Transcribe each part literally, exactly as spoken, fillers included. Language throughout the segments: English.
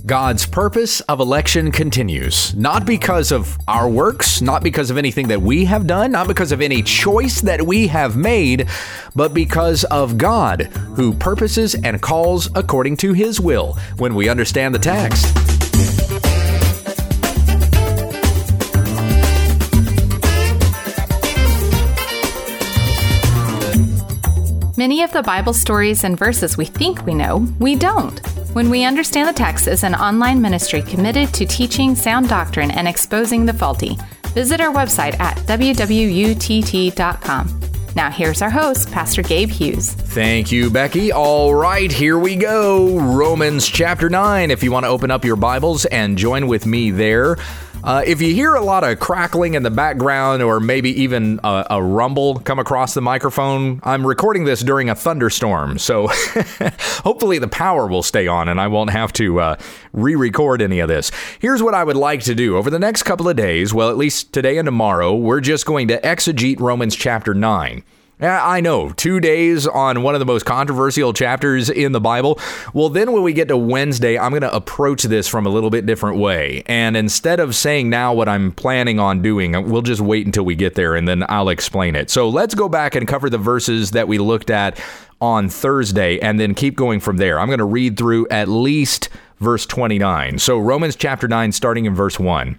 God's purpose of election continues, not because of our works, not because of anything that we have done, not because of any choice that we have made, but because of God, who purposes and calls according to His will, when we understand the text. Many of the Bible stories and verses we think we know, we don't. When We Understand the Text is an online ministry committed to teaching sound doctrine and exposing the faulty. Visit our website at w w u t t dot com. Now here's our host, Pastor Gabe Hughes. Thank you, Becky. All right, here we go. Romans chapter nine, if you want to open up your Bibles and join with me there. Uh, if you hear a lot of crackling in the background or maybe even a, a rumble come across the microphone, I'm recording this during a thunderstorm, so hopefully the power will stay on and I won't have to uh, re-record any of this. Here's what I would like to do. Over the next couple of days, well, at least today and tomorrow, we're just going to exegete Romans chapter nine. I know, two days on one of the most controversial chapters in the Bible. Well, then when we get to Wednesday, I'm going to approach this from a little bit different way. And instead of saying now what I'm planning on doing, we'll just wait until we get there and then I'll explain it. So let's go back and cover the verses that we looked at on Thursday and then keep going from there. I'm going to read through at least verse twenty-nine. So Romans chapter nine, starting in verse one.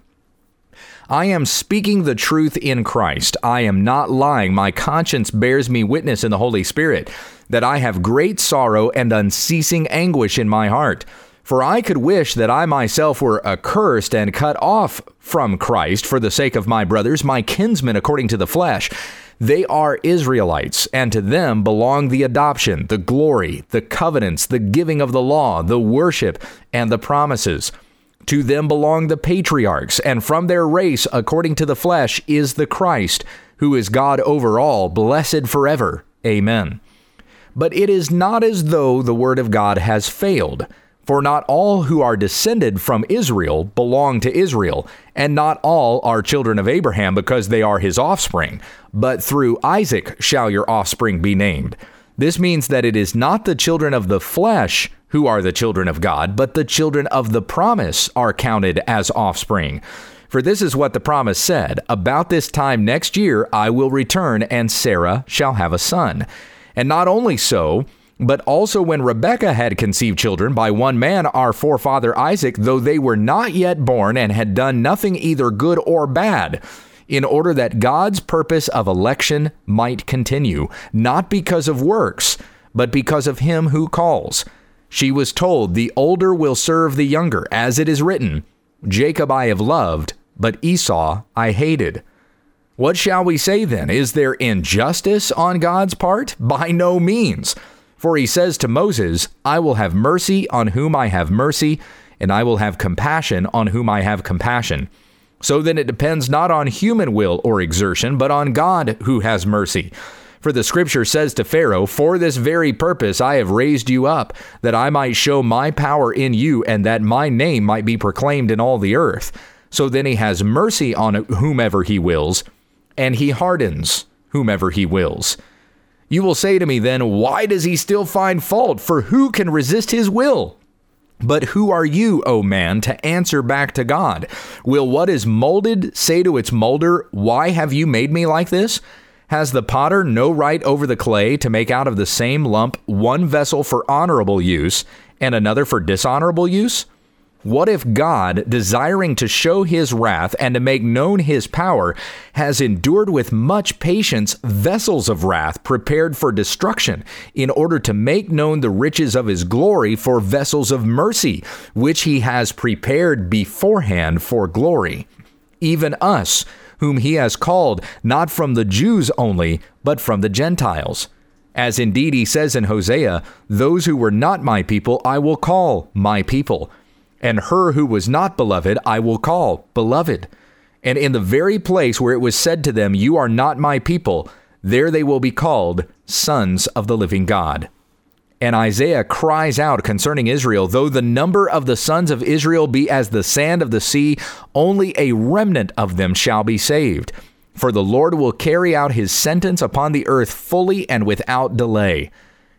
I am speaking the truth in Christ. I am not lying. My conscience bears me witness in the Holy Spirit that I have great sorrow and unceasing anguish in my heart. For I could wish that I myself were accursed and cut off from Christ for the sake of my brothers, my kinsmen according to the flesh. They are Israelites, and to them belong the adoption, the glory, the covenants, the giving of the law, the worship, and the promises. To them belong the patriarchs, and from their race, according to the flesh, is the Christ, who is God over all, blessed forever. Amen. But it is not as though the word of God has failed. For not all who are descended from Israel belong to Israel, and not all are children of Abraham because they are his offspring. But through Isaac shall your offspring be named. This means that it is not the children of the flesh who are the children of God, but the children of the promise are counted as offspring. For this is what the promise said, about this time next year I will return, and Sarah shall have a son. And not only so, but also when Rebekah had conceived children by one man, our forefather Isaac, though they were not yet born and had done nothing either good or bad, in order that God's purpose of election might continue, not because of works, but because of him who calls. She was told, the older will serve the younger, as it is written, Jacob I have loved, but Esau I hated. What shall we say then? Is there injustice on God's part? By no means. For he says to Moses, I will have mercy on whom I have mercy, and I will have compassion on whom I have compassion. So then it depends not on human will or exertion, but on God who has mercy. For the scripture says to Pharaoh, for this very purpose I have raised you up, that I might show my power in you, and that my name might be proclaimed in all the earth. So then he has mercy on whomever he wills, and he hardens whomever he wills. You will say to me then, why does he still find fault? For who can resist his will? But who are you, O man, to answer back to God? Will what is molded say to its molder, why have you made me like this? Has the potter no right over the clay to make out of the same lump one vessel for honorable use and another for dishonorable use? What if God, desiring to show his wrath and to make known his power, has endured with much patience vessels of wrath prepared for destruction, in order to make known the riches of his glory for vessels of mercy, which he has prepared beforehand for glory? Even us, whom he has called, not from the Jews only, but from the Gentiles. As indeed he says in Hosea, those who were not my people I will call my people, and her who was not beloved I will call beloved. And in the very place where it was said to them, you are not my people, there they will be called sons of the living God. And Isaiah cries out concerning Israel, though the number of the sons of Israel be as the sand of the sea, only a remnant of them shall be saved. For the Lord will carry out his sentence upon the earth fully and without delay.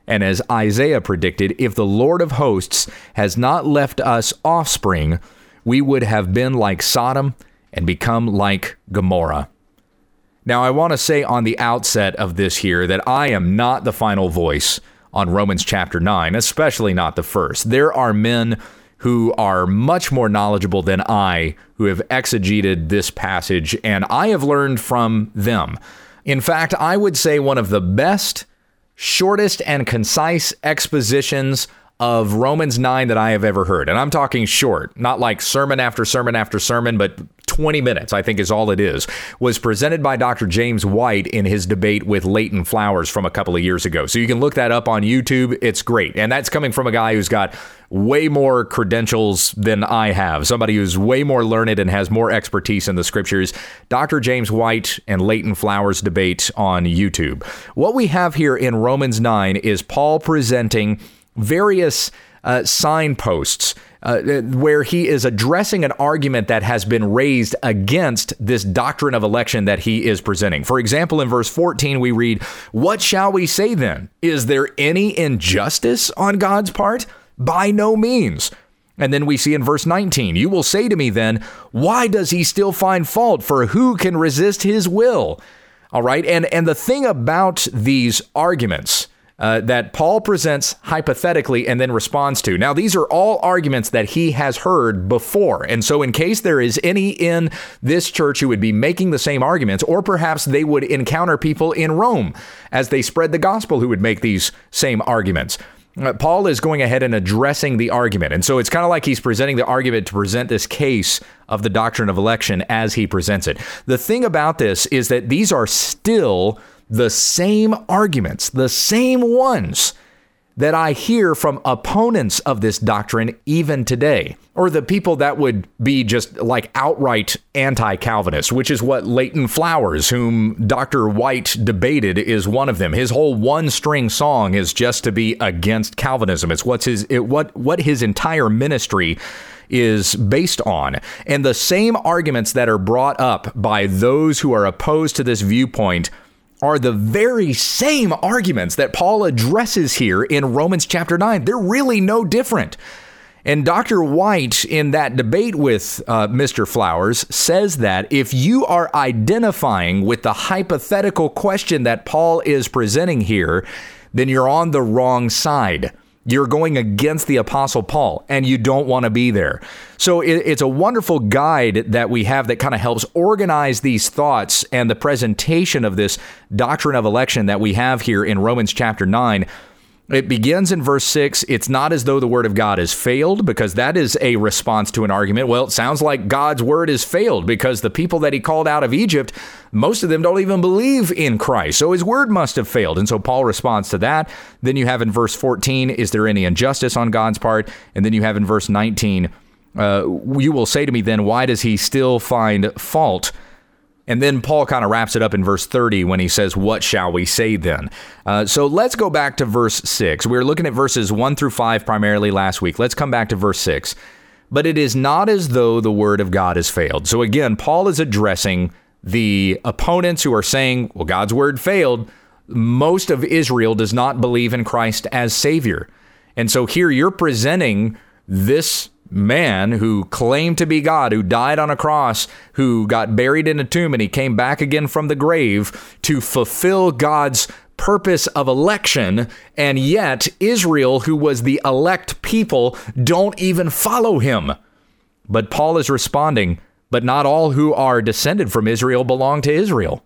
And as Isaiah predicted, if the Lord of hosts has not left us offspring, we would have been like Sodom and become like Gomorrah. Now, I want to say on the outset of this here that I am not the final voice on Romans chapter nine, especially not the first. There are men who are much more knowledgeable than I, who have exegeted this passage, and I have learned from them. In fact, I would say one of the best, shortest, and concise expositions of Romans nine that I have ever heard. And I'm talking short, not like sermon after sermon after sermon, but twenty minutes, I think is all it is, was presented by Doctor James White in his debate with Leighton Flowers from a couple of years ago. So you can look that up on YouTube. It's great. And that's coming from a guy who's got way more credentials than I have, somebody who's way more learned and has more expertise in the scriptures. Doctor James White and Leighton Flowers debate on YouTube. What we have here in Romans nine is Paul presenting various uh, signposts uh, where he is addressing an argument that has been raised against this doctrine of election that he is presenting. For example, in verse fourteen, we read, "What shall we say then? Is there any injustice on God's part? By no means." And then we see in verse nineteen, "You will say to me then, why does he still find fault? For who can resist his will?" All right. And, and the thing about these arguments Uh, that Paul presents hypothetically and then responds to. Now, these are all arguments that he has heard before. And so in case there is any in this church who would be making the same arguments, or perhaps they would encounter people in Rome as they spread the gospel who would make these same arguments, uh, Paul is going ahead and addressing the argument. And so it's kind of like he's presenting the argument to present this case of the doctrine of election as he presents it. The thing about this is that these are still the same arguments, the same ones that I hear from opponents of this doctrine even today, or the people that would be just like outright anti-Calvinist, which is what Leighton Flowers, whom Doctor White debated, is one of them. His whole one-string song is just to be against Calvinism. It's what's his it, what what his entire ministry is based on. And the same arguments that are brought up by those who are opposed to this viewpoint are the very same arguments that Paul addresses here in Romans chapter nine. They're really no different. And Doctor White, in that debate with uh, Mister Flowers, says that if you are identifying with the hypothetical question that Paul is presenting here, then you're on the wrong side. You're going against the Apostle Paul, and you don't want to be there. So it, it's a wonderful guide that we have that kind of helps organize these thoughts and the presentation of this doctrine of election that we have here in Romans chapter nine. It begins in verse six. It's not as though the word of God has failed, because that is a response to an argument. Well, it sounds like God's word has failed because the people that he called out of Egypt, most of them don't even believe in Christ. So his word must have failed. And so Paul responds to that. Then you have in verse fourteen, is there any injustice on God's part? And then you have in verse nineteen, uh, you will say to me then, why does he still find fault? And then Paul kind of wraps it up in verse thirty when he says, what shall we say then? Uh, so let's go back to verse six. We were looking at verses one through five primarily last week. Let's come back to verse six. But it is not as though the word of God has failed. So again, Paul is addressing the opponents who are saying, well, God's word failed. Most of Israel does not believe in Christ as Savior. And so here you're presenting this man who claimed to be God, who died on a cross, who got buried in a tomb, and he came back again from the grave to fulfill God's purpose of election. And yet Israel, who was the elect people, don't even follow him. But Paul is responding, but not all who are descended from Israel belong to Israel.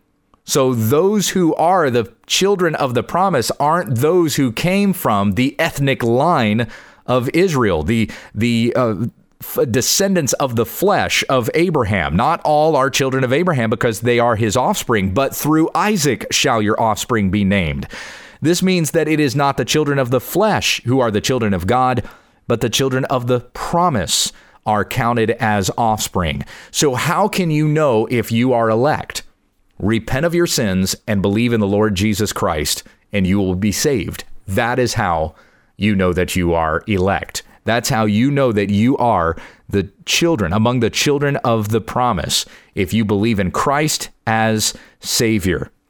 So those who are the children of the promise aren't those who came from the ethnic line of Israel, the the uh, f- descendants of the flesh of Abraham. Not all are children of Abraham because they are his offspring, but through Isaac shall your offspring be named. This means that it is not the children of the flesh who are the children of God, but the children of the promise are counted as offspring. So how can you know if you are elect? Repent of your sins and believe in the Lord Jesus Christ, and you will be saved. That is how you know that you are elect. That's how you know that you are the children, among the children of the promise, if you believe in Christ as Savior.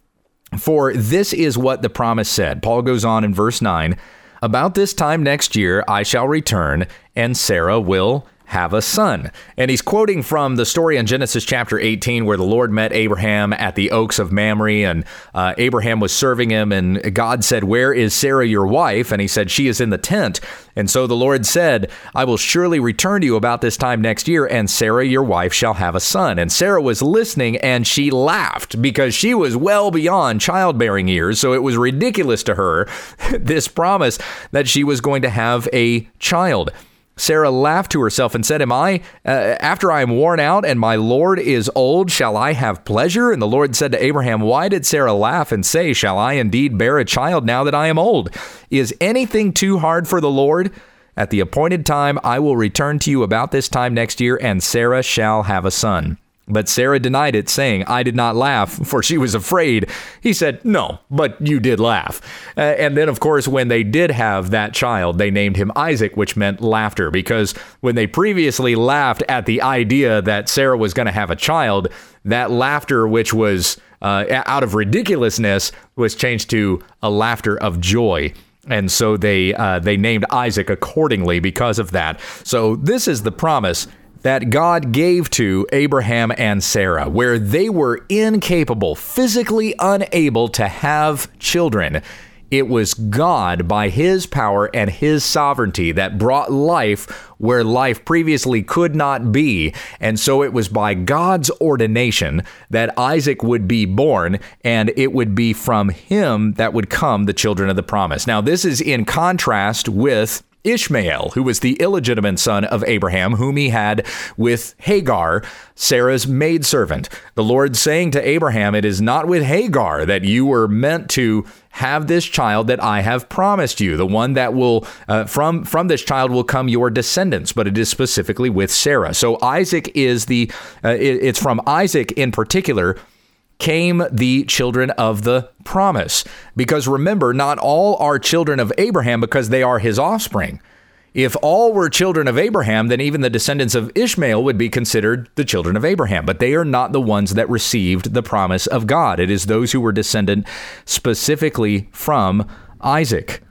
For this is what the promise said. Paul goes on in verse nine, about this time next year I shall return, and Sarah will have a son. And he's quoting from the story in Genesis chapter eighteen where the Lord met Abraham at the oaks of Mamre, and uh, Abraham was serving him, and God said, where is Sarah your wife? And he said, she is in the tent. And so the Lord said, I will surely return to you about this time next year, and Sarah your wife shall have a son. And Sarah was listening, and she laughed because she was well beyond childbearing years. So it was ridiculous to her, this promise that she was going to have a child. Sarah laughed to herself and said, Am I, uh, after I am worn out and my Lord is old, shall I have pleasure? And the Lord said to Abraham, why did Sarah laugh and say, shall I indeed bear a child now that I am old? Is anything too hard for the Lord? At the appointed time, I will return to you about this time next year, and Sarah shall have a son. But Sarah denied it, saying, I did not laugh, for she was afraid. He said, no, but you did laugh. Uh, and then, of course, when they did have that child, they named him Isaac, which meant laughter, because when they previously laughed at the idea that Sarah was going to have a child, that laughter, which was uh, out of ridiculousness, was changed to a laughter of joy. And so they uh, they named Isaac accordingly because of that. So this is the promise that God gave to Abraham and Sarah, where they were incapable, physically unable to have children. It was God, by his power and his sovereignty, that brought life where life previously could not be. And so it was by God's ordination that Isaac would be born, and it would be from him that would come the children of the promise. Now, this is in contrast with Ishmael, who was the illegitimate son of Abraham, whom he had with Hagar, Sarah's maidservant. The Lord saying to Abraham, it is not with Hagar that you were meant to have this child that I have promised you, the one that will, uh, from, from this child will come your descendants, but it is specifically with Sarah. So Isaac is the, uh, it, it's from Isaac in particular came the children of the promise. Because remember, not all are children of Abraham because they are his offspring. If all were children of Abraham, then even the descendants of Ishmael would be considered the children of Abraham. But they are not the ones that received the promise of God. It is those who were descendant specifically from Isaac.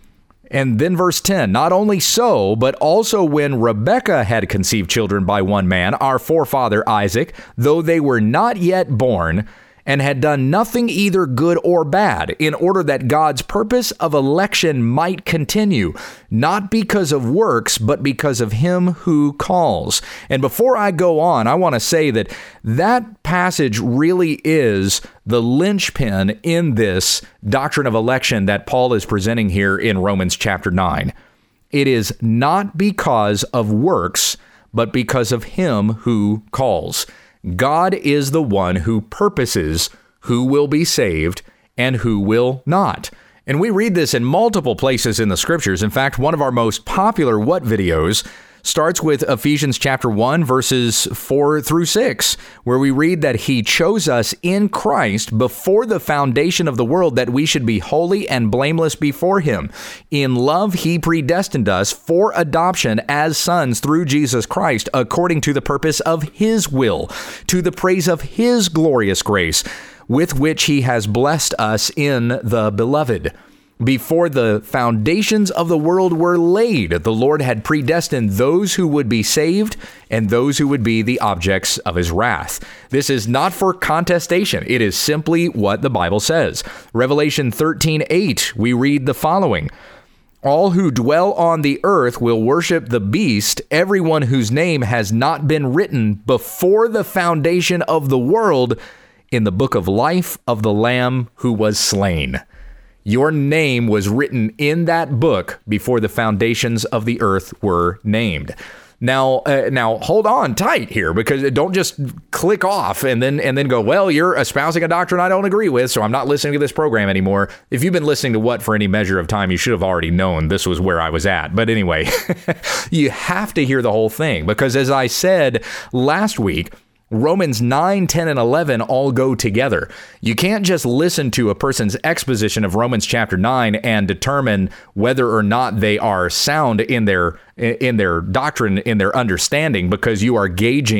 And then verse ten, not only so, but also when Rebekah had conceived children by one man, our forefather Isaac, though they were not yet born, and had done nothing either good or bad, in order that God's purpose of election might continue, not because of works, but because of him who calls. And before I go on, I want to say that that passage really is the linchpin in this doctrine of election that Paul is presenting here in Romans chapter nine. It is not because of works, but because of him who calls. God is the one who purposes who will be saved and who will not. And we read this in multiple places in the scriptures. In fact, one of our most popular What videos starts with Ephesians chapter one, verses four through six, where we read that he chose us in Christ before the foundation of the world that we should be holy and blameless before him. In love, he predestined us for adoption as sons through Jesus Christ, according to the purpose of his will, to the praise of his glorious grace, with which he has blessed us in the beloved. Before the foundations of the world were laid, the Lord had predestined those who would be saved and those who would be the objects of his wrath. This is not for contestation. It is simply what the Bible says. Revelation thirteen eight, we read the following. All who dwell on the earth will worship the beast, everyone whose name has not been written before the foundation of the world in the book of life of the Lamb who was slain. Your name was written in that book before the foundations of the earth were named. Now, uh, now hold on tight here, because don't just click off and then and then go, well, you're espousing a doctrine I don't agree with, so I'm not listening to this program anymore. If you've been listening to What for any measure of time, you should have already known this was where I was at. But anyway, you have to hear the whole thing, because as I said last week, Romans nine, ten, and eleven all go together. You can't just listen to a person's exposition of Romans chapter nine and determine whether or not they are sound in their in their doctrine, in their understanding, because you are gauging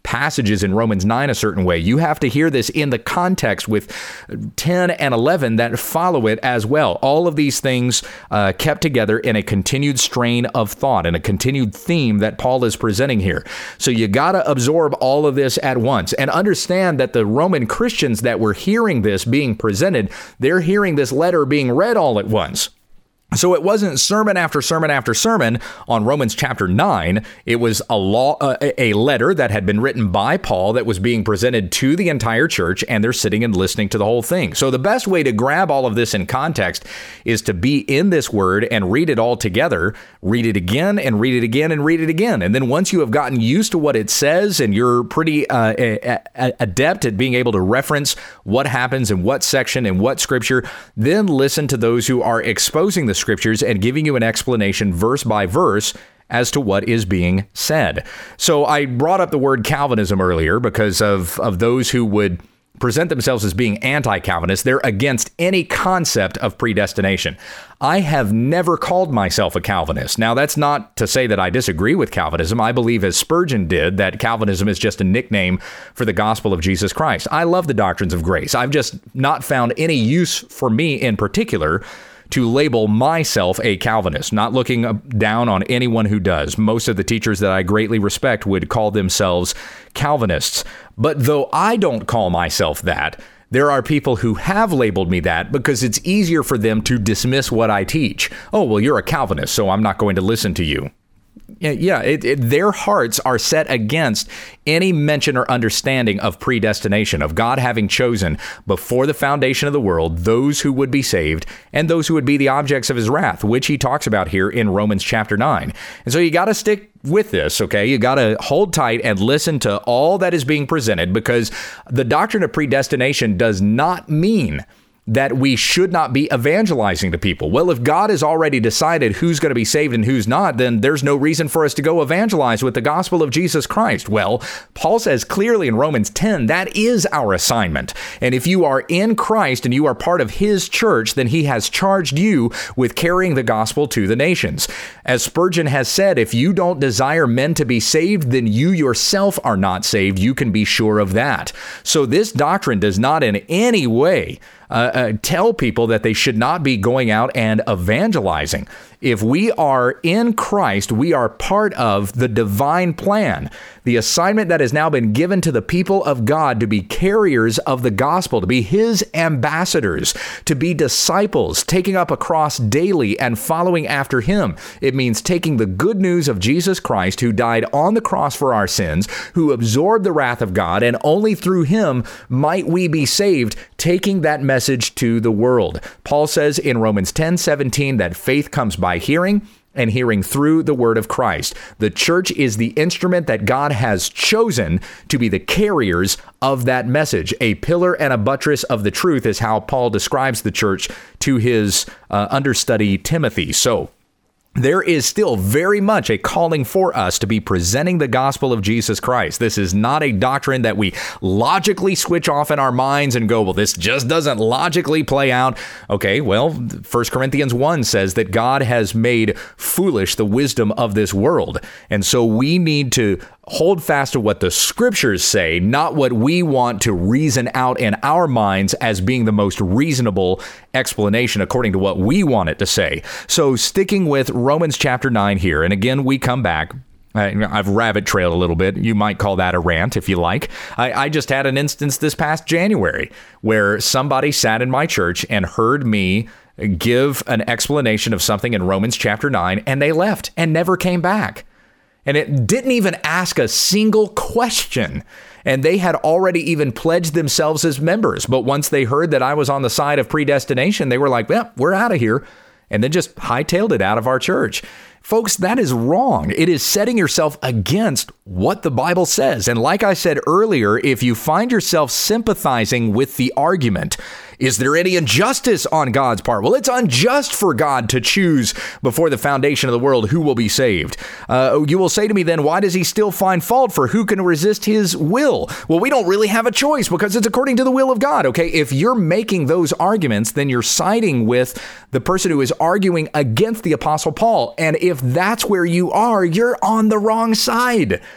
passages in Romans nine a certain way. You have to hear this in the context with ten and eleven that follow it as well. All of these things uh, kept together in a continued strain of thought and a continued theme that Paul is presenting here. So you got to absorb all of this at once and understand that the Roman Christians that were hearing this being presented, they're hearing this letter being read all at once. So it wasn't sermon after sermon after sermon on Romans chapter nine. It was a law, uh, a letter that had been written by Paul that was being presented to the entire church, and they're sitting and listening to the whole thing. So the best way to grab all of this in context is to be in this word and read it all together, read it again and read it again and read it again. And then once you have gotten used to what it says and you're pretty uh, a- a- adept at being able to reference what happens in what section and what scripture, then listen to those who are exposing the scriptures and giving you an explanation verse by verse as to what is being said. So I brought up the word Calvinism earlier because of, of those who would present themselves as being anti-Calvinist. They're against any concept of predestination. I have never called myself a Calvinist. Now, that's not to say that I disagree with Calvinism. I believe, as Spurgeon did, that Calvinism is just a nickname for the gospel of Jesus Christ. I love the doctrines of grace. I've just not found any use for me in particular to label myself a Calvinist, not looking down on anyone who does. Most of the teachers that I greatly respect would call themselves Calvinists. But though I don't call myself that, there are people who have labeled me that because it's easier for them to dismiss what I teach. Oh, well, you're a Calvinist, so I'm not going to listen to you. Yeah, it, it, their hearts are set against any mention or understanding of predestination, of God having chosen before the foundation of the world those who would be saved and those who would be the objects of his wrath, which he talks about here in Romans chapter nine. And so you got to stick with this, okay? You got to hold tight and listen to all that is being presented, because the doctrine of predestination does not mean that we should not be evangelizing to people. Well, if God has already decided who's going to be saved and who's not, then there's no reason for us to go evangelize with the gospel of Jesus Christ. Well, Paul says clearly in Romans ten, that is our assignment. And if you are in Christ and you are part of his church, then he has charged you with carrying the gospel to the nations. As Spurgeon has said, if you don't desire men to be saved, then you yourself are not saved. You can be sure of that. So this doctrine does not in any way Uh, uh, tell people that they should not be going out and evangelizing. If we are in Christ, we are part of the divine plan, the assignment that has now been given to the people of God to be carriers of the gospel, to be his ambassadors, to be disciples, taking up a cross daily and following after him. It means taking the good news of Jesus Christ, who died on the cross for our sins, who absorbed the wrath of God, and only through him might we be saved, taking that message to the world. Paul says in Romans ten seventeen that faith comes by by hearing, and hearing through the word of Christ. The church is the instrument that God has chosen to be the carriers of that message. A pillar and a buttress of the truth is how Paul describes the church to his uh, understudy Timothy. So there is still very much a calling for us to be presenting the gospel of Jesus Christ. This is not a doctrine that we logically switch off in our minds and go, well, this just doesn't logically play out. Okay, well, First Corinthians one says that God has made foolish the wisdom of this world. And so we need to hold fast to what the scriptures say, not what we want to reason out in our minds as being the most reasonable explanation according to what we want it to say. So sticking with Romans chapter nine here, and again, we come back. I've rabbit trailed a little bit. You might call that a rant if you like. I, I just had an instance this past January where somebody sat in my church and heard me give an explanation of something in Romans chapter nine, and they left and never came back. And it didn't even ask a single question. And they had already even pledged themselves as members. But once they heard that I was on the side of predestination, they were like, well, we're out of here. And then just hightailed it out of our church. Folks, that is wrong. It is setting yourself against what the Bible says. And like I said earlier, if you find yourself sympathizing with the argument, is there any injustice on God's part? Well, it's unjust for God to choose before the foundation of the world who will be saved. Uh, you will say to me then, why does he still find fault? For who can resist his will? Well, we don't really have a choice because it's according to the will of God. Okay, if you're making those arguments, then you're siding with the person who is arguing against the Apostle Paul. And if that's where you are, you're on the wrong side.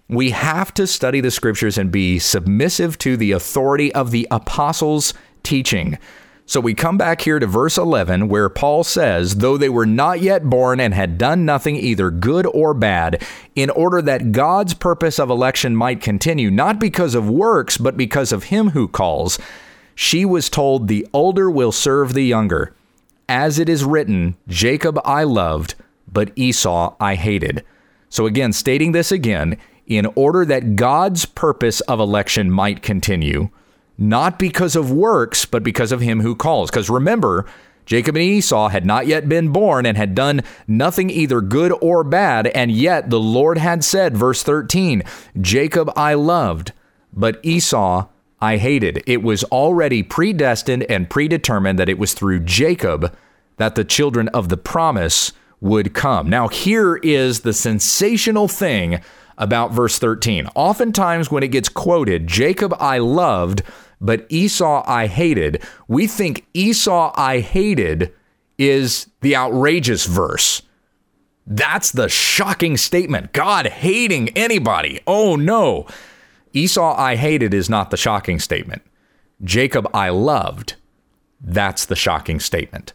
We have to study the scriptures and be submissive to the authority of the apostles' teaching. So we come back here to verse eleven, where Paul says, though they were not yet born and had done nothing either good or bad, in order that God's purpose of election might continue, not because of works, but because of him who calls, she was told, the older will serve the younger. As it is written, Jacob I loved, but Esau I hated. So again, stating this again, in order that God's purpose of election might continue, not because of works, but because of him who calls. Because remember, Jacob and Esau had not yet been born and had done nothing either good or bad. And yet the Lord had said, verse thirteen, Jacob I loved, but Esau I hated. It was already predestined and predetermined that it was through Jacob that the children of the promise would come. Now, here is the sensational thing about verse thirteen. Oftentimes when it gets quoted, Jacob I loved, but Esau I hated, we think Esau I hated is the outrageous verse. That's the shocking statement. God hating anybody. Oh no. Esau I hated is not the shocking statement. Jacob I loved. That's the shocking statement.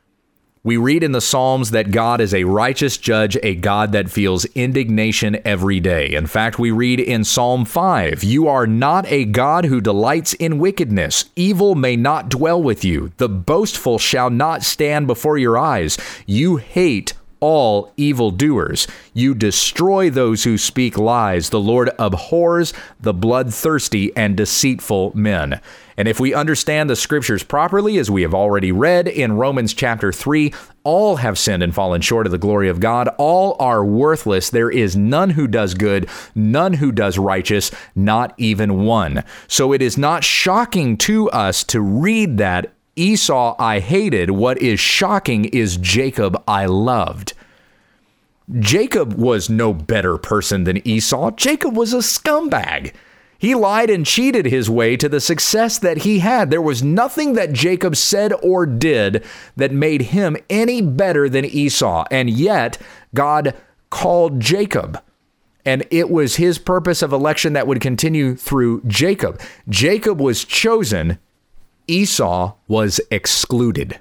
We read in the Psalms that God is a righteous judge, a God that feels indignation every day. In fact, we read in Psalm five, you are not a God who delights in wickedness. Evil may not dwell with you. The boastful shall not stand before your eyes. You hate all evildoers. You destroy those who speak lies. The Lord abhors the bloodthirsty and deceitful men. And if we understand the scriptures properly, as we have already read in Romans chapter three, all have sinned and fallen short of the glory of God. All are worthless. There is none who does good, none who does righteous, not even one. So it is not shocking to us to read that Esau I hated. What is shocking is Jacob I loved. Jacob was no better person than Esau. Jacob was a scumbag. He lied and cheated his way to the success that he had. There was nothing that Jacob said or did that made him any better than Esau. And yet God called Jacob. And it was his purpose of election that would continue through Jacob. Jacob was chosen. Esau was excluded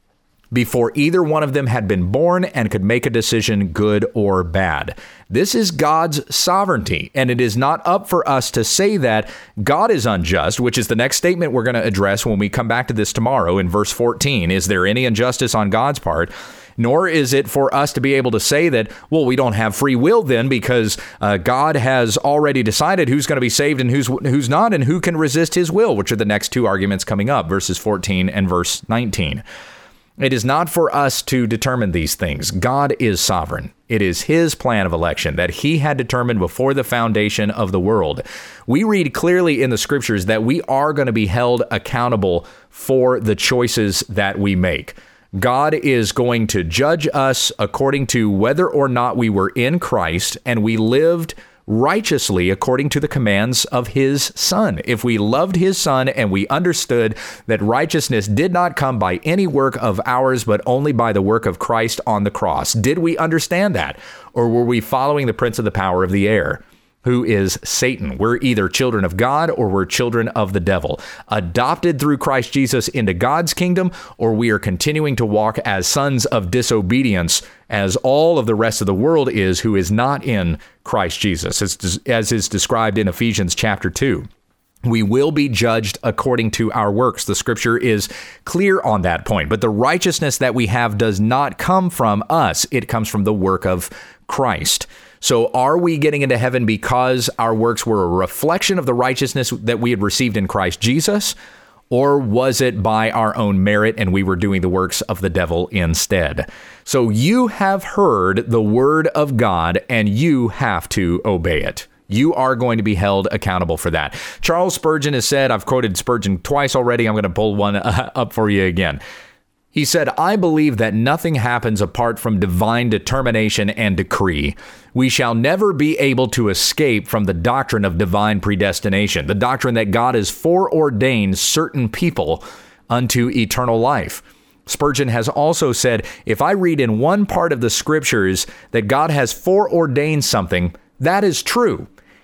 before either one of them had been born and could make a decision, good or bad. This is God's sovereignty, and it is not up for us to say that God is unjust, which is the next statement we're going to address when we come back to this tomorrow in verse fourteen. Is there any injustice on God's part? Nor is it for us to be able to say that, well, we don't have free will then because uh, God has already decided who's going to be saved and who's who's not and who can resist his will, which are the next two arguments coming up, verses fourteen and verse nineteen. It is not for us to determine these things. God is sovereign. It is his plan of election that he had determined before the foundation of the world. We read clearly in the scriptures that we are going to be held accountable for the choices that we make. God is going to judge us according to whether or not we were in Christ and we lived righteously according to the commands of his Son. If we loved his Son and we understood that righteousness did not come by any work of ours, but only by the work of Christ on the cross, did we understand that? Or were we following the prince of the power of the air, who is Satan? We're either children of God or we're children of the devil, adopted through Christ Jesus into God's kingdom, or we are continuing to walk as sons of disobedience, as all of the rest of the world is who is not in Christ Jesus, as, as is described in Ephesians chapter two. We will be judged according to our works. The scripture is clear on that point. But the righteousness that we have does not come from us. It comes from the work of Christ. So are we getting into heaven because our works were a reflection of the righteousness that we had received in Christ Jesus? Or was it by our own merit and we were doing the works of the devil instead? So you have heard the word of God and you have to obey it. You are going to be held accountable for that. Charles Spurgeon has said, I've quoted Spurgeon twice already. I'm going to pull one uh, up for you again. He said, I believe that nothing happens apart from divine determination and decree. We shall never be able to escape from the doctrine of divine predestination, the doctrine that God has foreordained certain people unto eternal life. Spurgeon has also said, if I read in one part of the scriptures that God has foreordained something, that is true.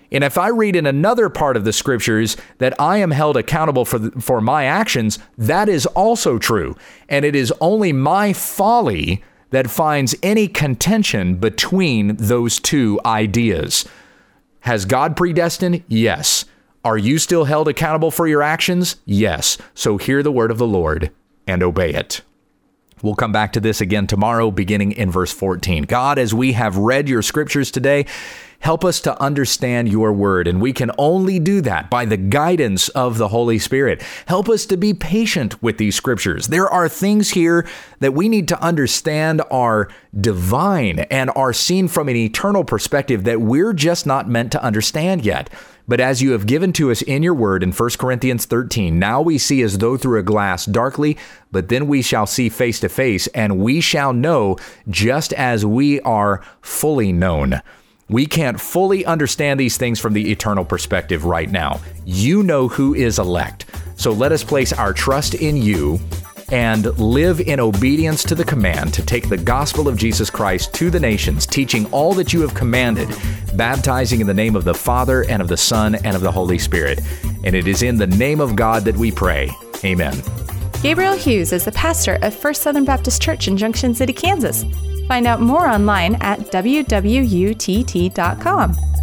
And if I read in another part of the scriptures that I am held accountable for the, for my actions, that is also true. And it is only my folly that finds any contention between those two ideas. Has God predestined? Yes. Are you still held accountable for your actions? Yes. So hear the word of the Lord and obey it. We'll come back to this again tomorrow, beginning in verse fourteen. God, as we have read your scriptures today, help us to understand your word, and we can only do that by the guidance of the Holy Spirit. Help us to be patient with these scriptures. There are things here that we need to understand are divine and are seen from an eternal perspective that we're just not meant to understand yet. But as you have given to us in your word in First Corinthians thirteen, now we see as though through a glass darkly, but then we shall see face to face, and we shall know just as we are fully known. We can't fully understand these things from the eternal perspective right now. You know who is elect. So let us place our trust in you and live in obedience to the command to take the gospel of Jesus Christ to the nations, teaching all that you have commanded, baptizing in the name of the Father and of the Son and of the Holy Spirit. And it is in the name of God that we pray. Amen. Gabriel Hughes is the pastor of First Southern Baptist Church in Junction City, Kansas. Find out more online at w w u t t dot com.